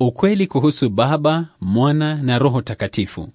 Ukweli kuhusu Baba, Mwana na Roho Takatifu.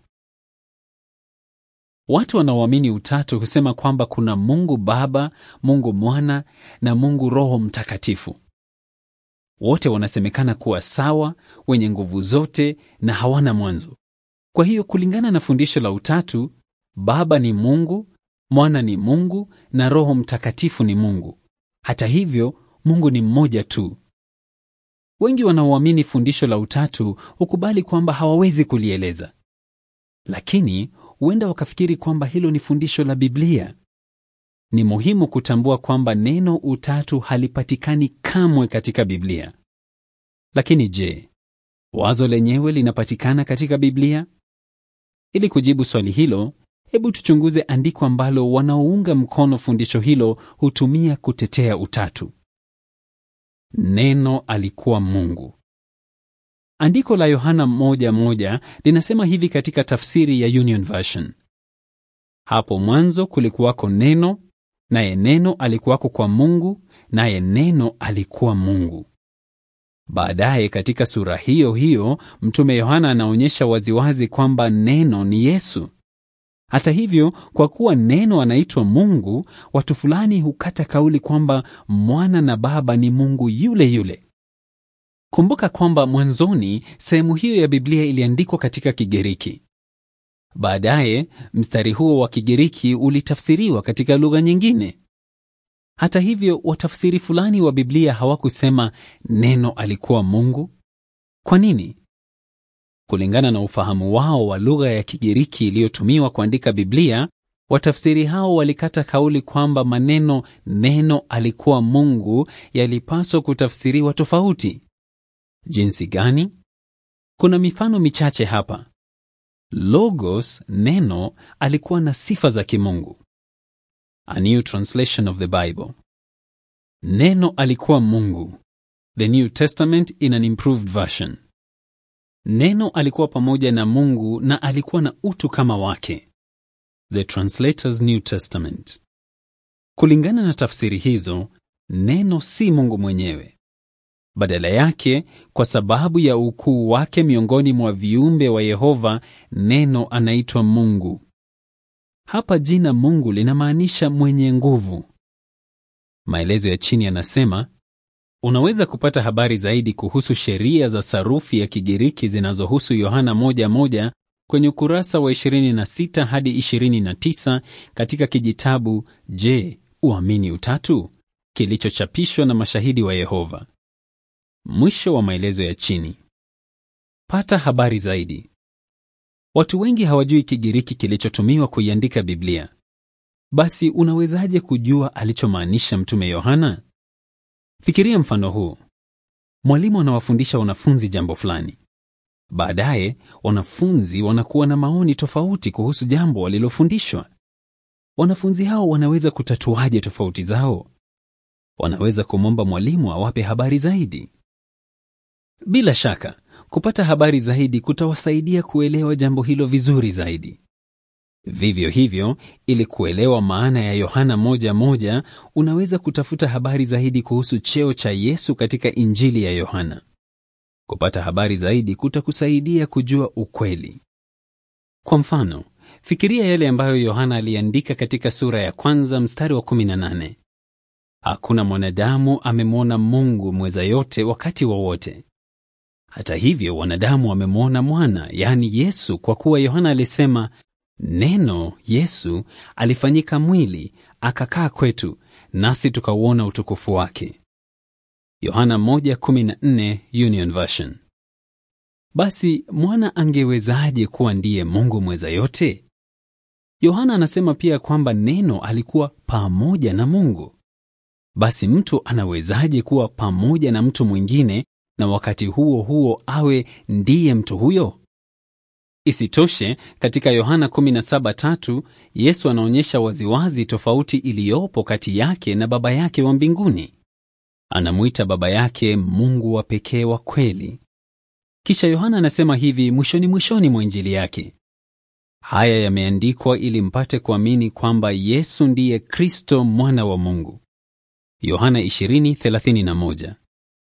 Watu wanaoamini Utatu husema kwamba kuna Mungu Baba, Mungu Mwana na Mungu Roho Mtakatifu. Wote wanasemekana kuwa sawa, wenye nguvu zote na hawana mwanzo. Kwa hiyo kulingana na fundisho la Utatu, Baba ni Mungu, Mwana ni Mungu na Roho Mtakatifu ni Mungu. Hata hivyo, Mungu ni mmoja tu. Wengi wanaoamini fundisho la Utatu hukubali kwamba hawawezi kulieleza. Lakini huenda wakafikiri kwamba hilo ni fundisho la Biblia. Ni muhimu kutambua kwamba neno Utatu halipatikani kamwe katika Biblia. Lakini je, wazo lenyewe linapatikana katika Biblia? Ili kujibu swali hilo, hebu tuchunguze andiko ambalo wanaounga mkono fundisho hilo hutumia kutetea Utatu. Neno alikuwa Mungu. Andiko la Yohana 1:1 linasema hivi katika tafsiri ya Union Version. Hapo mwanzo kulikuwako neno, naye neno alikuwako kwa Mungu, naye neno alikuwa Mungu. Baadaye katika sura hiyo hiyo, mtume Yohana anaonyesha waziwazi kwamba neno ni Yesu. Hata hivyo, kwa kuwa neno anaitwa Mungu, watu fulani hukata kauli kwamba Mwana na Baba ni Mungu yule yule. Kumbuka kwamba mwanzoni sehemu hiyo ya Biblia iliandikwa katika Kigiriki. Baadaye mstari huo wa Kigiriki ulitafsiriwa katika lugha nyingine. Hata hivyo, watafsiri fulani wa Biblia hawakusema neno alikuwa Mungu. Kwa nini? Kulingana na ufahamu wao wa lugha ya Kigiriki iliyotumiwa kuandika Biblia, watafsiri hao walikata kauli kwamba maneno neno alikuwa Mungu yalipaswa kutafsiriwa tofauti. Jinsi gani? Kuna mifano michache hapa. Logos, neno, alikuwa na sifa za kimungu. A New Translation of the Bible. Neno alikuwa Mungu. The New Testament in an improved version. Neno alikuwa pamoja na Mungu na alikuwa na utu kama wake. The Translator's New Testament. Kulingana na tafsiri hizo, neno si Mungu mwenyewe. Badala yake, kwa sababu ya ukuu wake miongoni mwa viumbe wa Yehova, neno anaitwa Mungu. Hapa jina Mungu linamaanisha mwenye nguvu. Maelezo ya chini yanasema, unaweza kupata habari zaidi kuhusu sheria za sarufi ya Kigiriki zinazohusu Yohana 1:1 kwenye ukurasa wa 26 hadi 29 katika kijitabu Je, Uamini Utatu? Kilichochapishwa na Mashahidi wa Yehova. Mwisho wa maelezo ya chini. Pata habari zaidi. Watu wengi hawajui Kigiriki kilichotumiwa kuiandika Biblia. Basi unawezaje kujua alichomaanisha mtume Yohana? Fikiria mfano huu. Mwalimu anawafundisha wanafunzi jambo fulani. Baadaye, wanafunzi wanakuwa na maoni tofauti kuhusu jambo walilofundishwa. Wanafunzi hao wanaweza kutatuaje tofauti zao? Wanaweza kumwomba mwalimu awape habari zaidi. Bila shaka, kupata habari zaidi kutawasaidia kuelewa jambo hilo vizuri zaidi. Vivyo hivyo, ili kuelewa maana ya Yohana 1:1, unaweza kutafuta habari zaidi kuhusu cheo cha Yesu katika Injili ya Yohana. Kupata habari zaidi kutakusaidia kujua ukweli. Kwa mfano, fikiria yale ambayo Yohana aliandika katika sura ya 1 mstari wa 18. Hakuna mwanadamu amemwona Mungu mweza yote wakati wowote. Hata hivyo, wanadamu wamemwona Mwana, yaani Yesu, kwa kuwa Yohana alisema, neno Yesu alifanyika mwili, akakaa kwetu, nasi tukauona utukufu wake. Yohana 1:14 Union Version. Basi Mwana angewezaje kuwa ndiye Mungu mweza yote? Yohana anasema pia kwamba neno alikuwa pamoja na Mungu. Basi mtu anawezaje kuwa pamoja na mtu mwingine na wakati huo huo awe ndiye mtu huyo? Isitoshe, katika Yohana 17:3, Yesu anaonyesha waziwazi tofauti iliyopo kati yake na Baba yake wa mbinguni. Anamuita Baba yake Mungu wa pekee wa kweli. Kisha Yohana anasema hivi mwishoni mwa Injili yake. Haya yameandikwa ili mpate kuamini kwamba Yesu ndiye Kristo, mwana wa Mungu. Yohana 20:31.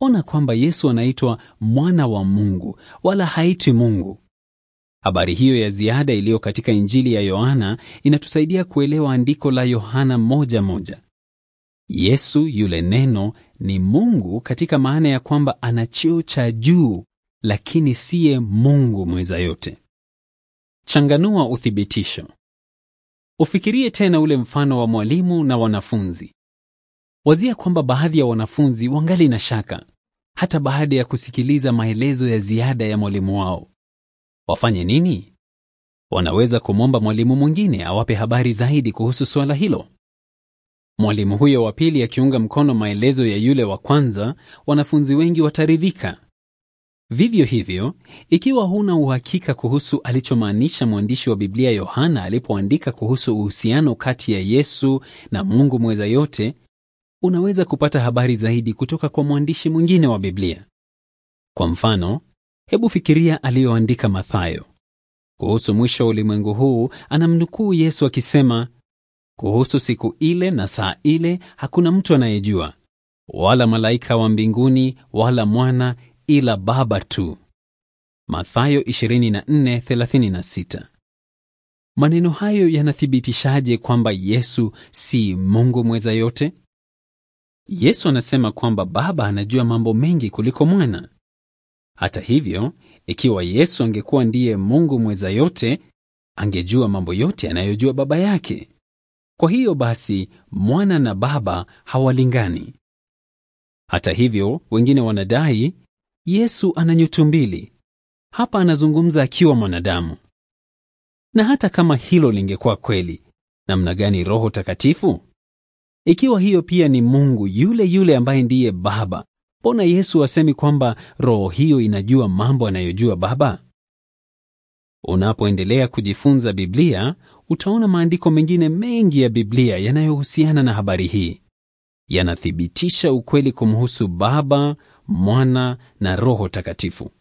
Ona kwamba Yesu anaitwa mwana wa Mungu, wala haitwi Mungu. Habari hiyo ya ziada iliyo katika Injili ya Yohana inatusaidia kuelewa andiko la Yohana 1:1. Yesu yule neno ni Mungu katika maana ya kwamba ana cheo cha juu, lakini siye Mungu mweza yote. Changanua uthibitisho. Ufikirie tena ule mfano wa mwalimu na wanafunzi. Wazia kwamba baadhi ya wanafunzi wangali na shaka, hata baada ya kusikiliza maelezo ya ziada ya mwalimu wao. Wafanye nini? Wanaweza kumwomba mwalimu mwingine awape habari zaidi kuhusu swala hilo. Mwalimu huyo wa pili akiunga mkono maelezo ya yule wa kwanza, wanafunzi wengi wataridhika. Vivyo hivyo, ikiwa huna uhakika kuhusu alichomaanisha mwandishi wa Biblia Yohana alipoandika kuhusu uhusiano kati ya Yesu na Mungu mweza yote, unaweza kupata habari zaidi kutoka kwa mwandishi mwingine wa Biblia. Kwa mfano, hebu fikiria aliyoandika Mathayo. Kuhusu mwisho wa ulimwengu huu, anamnukuu Yesu akisema, kuhusu siku ile na saa ile hakuna mtu anayejua, wala malaika wa mbinguni, wala mwana, ila Baba tu. Mathayo 24:36. Maneno hayo yanathibitishaje kwamba Yesu si Mungu mweza yote? Yesu anasema kwamba Baba anajua mambo mengi kuliko mwana. Hata hivyo, ikiwa Yesu angekuwa ndiye Mungu mweza yote, angejua mambo yote anayojua Baba yake. Kwa hiyo basi, mwana na Baba hawalingani. Hata hivyo, wengine wanadai Yesu ana nyutu mbili. Hapa anazungumza akiwa mwanadamu. Na hata kama hilo lingekuwa kweli, namna gani Roho Takatifu? Ikiwa hiyo pia ni Mungu yule yule ambaye ndiye Baba, mbona Yesu asemi kwamba roho hiyo inajua mambo anayojua Baba? Unapoendelea kujifunza Biblia, utaona maandiko mengine mengi ya Biblia yanayohusiana na habari hii. Yanathibitisha ukweli kumhusu Baba, Mwana na Roho Takatifu.